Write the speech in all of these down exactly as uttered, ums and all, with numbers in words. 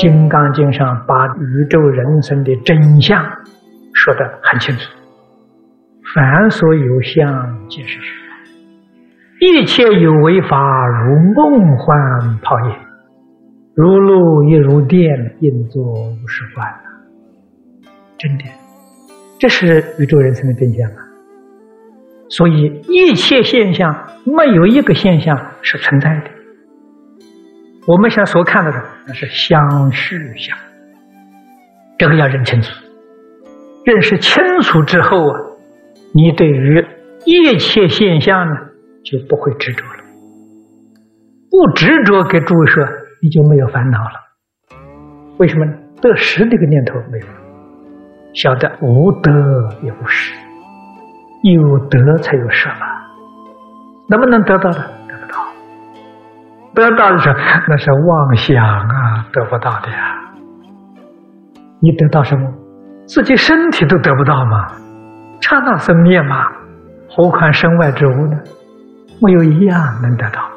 金刚经上把宇宙人生的真相说得很清楚。凡所有相，皆是虚。一切有为法，如梦幻泡影，如露亦如电，应作无是观。真的，这是宇宙人生的真相啊！所以一切现象没有一个现象是存在的。我们现在所看到的那是相续相，这个要认清楚。认识清楚之后啊，你对于一切现象呢就不会执着了。不执着给诸位说，你就没有烦恼了。为什么呢？得失这个念头没有了，晓得无得也无失，有得才有失嘛。能不能得到的？得不到。得到的时候那是妄想啊，得不到的呀。你得到什么？自己身体都得不到嘛，刹那生灭嘛，何况身外之物呢？没有一样能得到。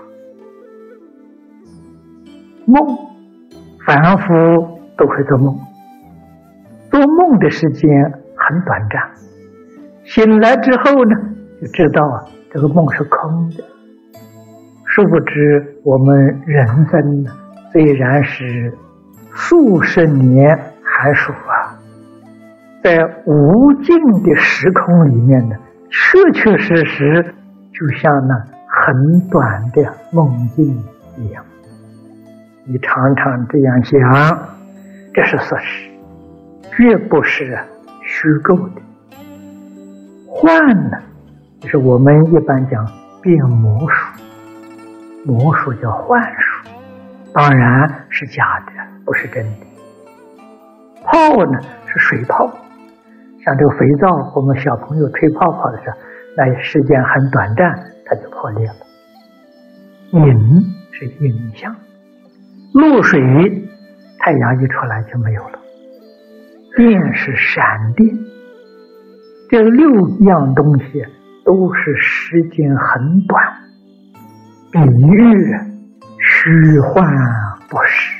梦，凡夫都会做梦，做梦的时间很短暂，醒来之后呢，就知道啊，这个梦是空的。殊不知我们人生呢，虽然是数十年寒暑啊，在无尽的时空里面呢，确确实实就像那很短的梦境一样。你常常这样想，这是事实，绝不是虚构的。幻呢，就是我们一般讲变魔术，魔术叫幻术，当然是假的，不是真的。泡呢是水泡，像这个肥皂，我们小朋友吹泡泡的时候，那时间很短暂，它就破裂了。影是影像，露水太阳一出来就没有了。电是闪电，这六样东西都是时间很短，比喻虚幻不实。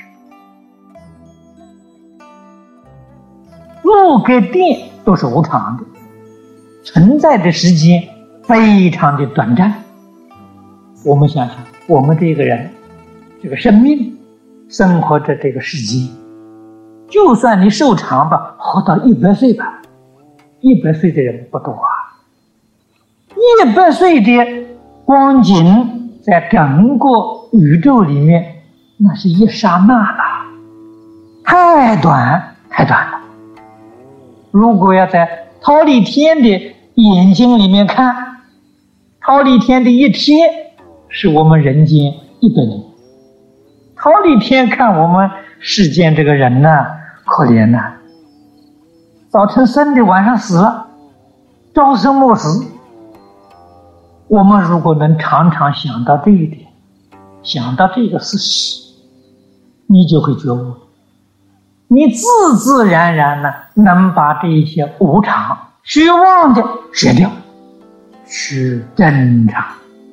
路跟电都是无常的，存在的时间非常的短暂。我们想想，我们这个人这个生命生活在这个世界，就算你寿长吧，活到一百岁吧，一百岁的人不多啊。一百岁的光景在整个宇宙里面，那是一刹那了，太短太短了。如果要在忉利天的眼睛里面看，忉利天的一天是我们人间一百年。忉利天看我们世间这个人呢、啊，可怜呐、啊，早晨生的，晚上死了，朝生暮死。我们如果能常常想到这一点，想到这个事实，你就会觉悟，你自自然然呢，能把这一些无常、虚妄的舍掉，去真常。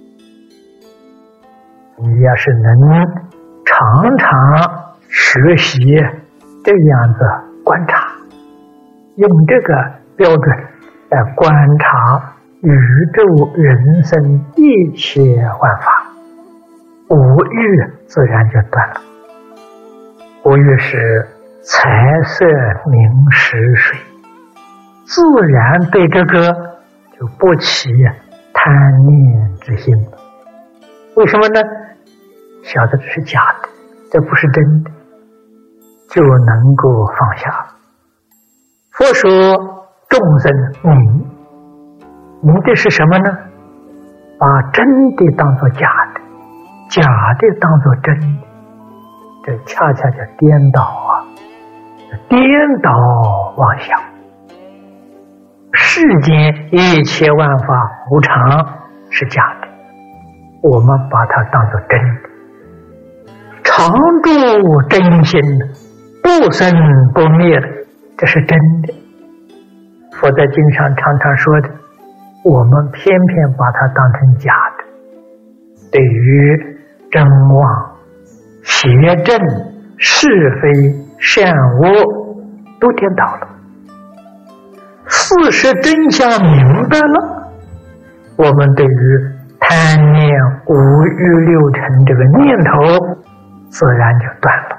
你要是能常常学习这样子观察，用这个标准来观察宇宙人生一切万法，五欲自然就断了。五欲是财色名食睡，自然对这个就不起贪念之心了。为什么呢？晓得这是假的，这不是真的，就能够放下了。佛说众生迷，迷的是什么呢？把真的当作假的，假的当作真的，这恰恰叫颠倒啊！颠倒妄想。世间一切万法无常是假的，我们把它当作真的。常住真心，不生不灭的，这是真的。佛在经上常常说的，我们偏偏把它当成假的。对于真妄、邪正、是非善恶都颠倒了，事实真相明白了，我们对于贪念五欲六尘这个念头自然就断了。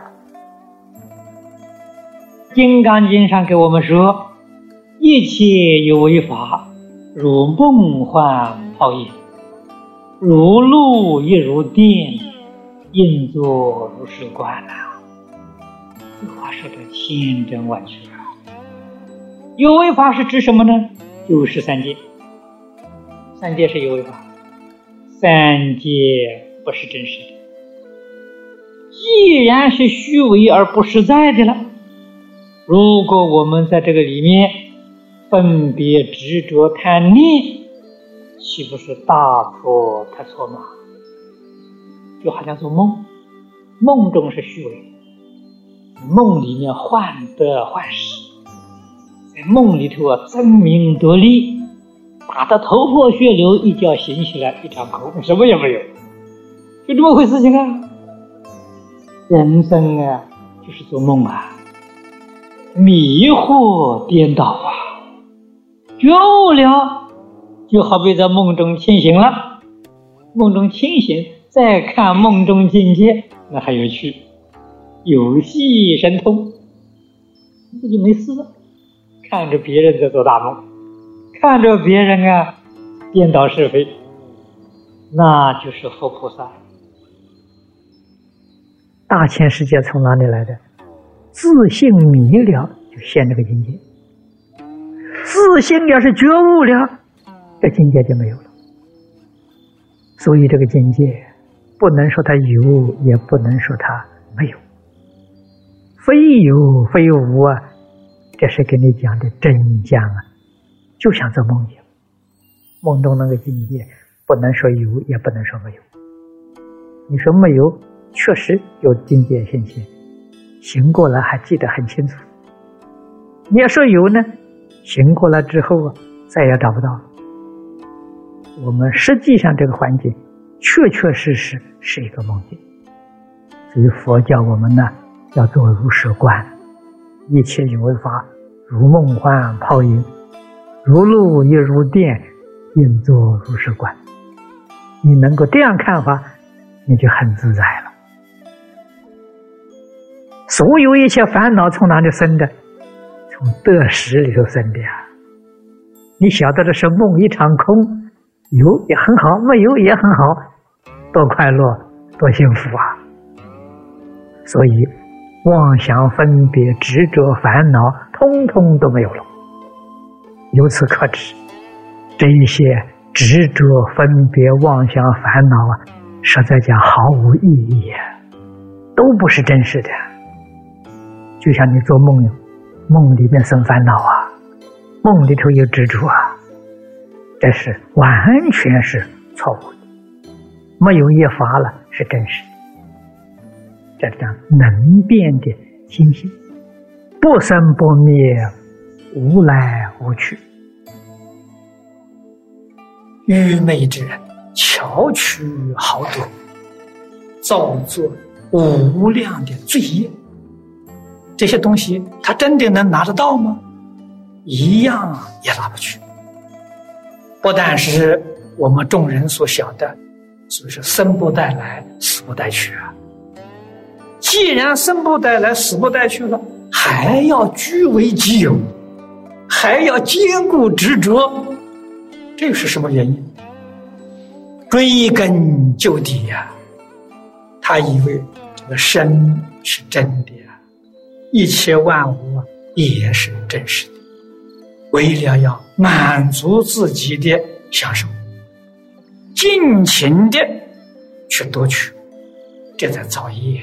金刚经上给我们说，一切有为法，如梦幻泡影，如露亦如电，应作如是观啊。这话说的千真万确啊。有为法是指什么呢？就是三界。三界是有为法，三界不是真实的。既然是虚伪而不实在的了，如果我们在这个里面分别执着贪念，岂不是大错特错吗？就好像做梦，梦中是虚伪，梦里面患得患失，在梦里头啊争名夺利，打得头破血流，一觉醒起来一场空，什么也没有，就这么回事情啊。人生啊就是做梦啊，迷惑颠倒啊，觉悟了就好比在梦中清醒了，梦中清醒再看梦中境界，那还有趣，有戏神通，自己没事了，看着别人在做大梦，看着别人啊颠倒是非，那就是佛菩萨。 大千世界从哪里来的？自信迷了就现这个境界，自信要是觉悟了，这境界就没有了。所以这个境界不能说它有，也不能说它没有，非有非无啊，这是跟你讲的真相啊，就像做梦一样。梦中那个境界不能说有，也不能说没有。你说没有，确实有境界现现，醒过来还记得很清楚。你要说有呢，醒过来之后啊，再也找不到了。我们实际上这个环境确确实实是一个梦境，所以佛教我们呢要做如是观，一切有为法如梦幻泡影，如露亦如电，应作如是观。你能够这样看法，你就很自在了。所有一切烦恼从哪里生的？从得失里头生的呀。你晓得这是梦一场空，有也很好，没有也很好，多快乐，多幸福啊！所以妄想分别执着烦恼通通都没有了。由此可知，这一些执着分别妄想烦恼啊，实在讲毫无意义啊，都不是真实的。就像你做梦，梦里面生烦恼啊，梦里头有执着啊，这是完全是错误的，没有一法了是真实的。这叫能变的心性，不生不灭，无来无去。愚昧之人巧取豪夺，造作无量的罪业。这些东西他真的能拿得到吗？一样也拿不去。不但是我们众人所晓得，所以说生不带来，死不带去啊。既然生不带来，死不带去了，还要据为己有，还要坚固执着，这是什么原因？追根究底呀、啊，他以为这个生是真的呀、啊，一切万物也是真实的，为了要满足自己的享受，尽情的去夺取，这在造业。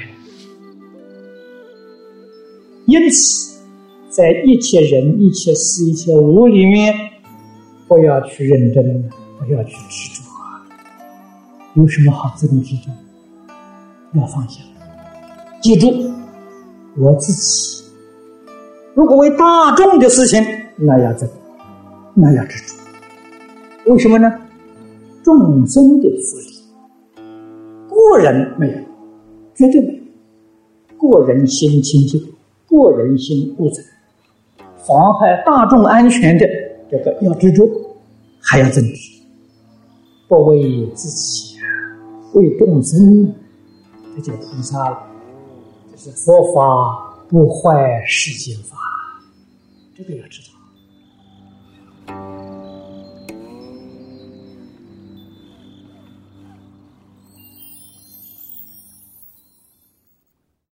因此在一切人一切事一切物里面，不要去认真，不要去执着，有什么好自己执着？要放下，记住我自己，如果为大众的事情，那要怎么？那要执着。为什么呢？众生的福利，个人没有，绝对没有。个人心清净， 过人心勿在，妨害大众安全的这个要执着，还要增值，不为自己，为众生，这就菩萨了。这是佛法不坏世间法，这个要知道。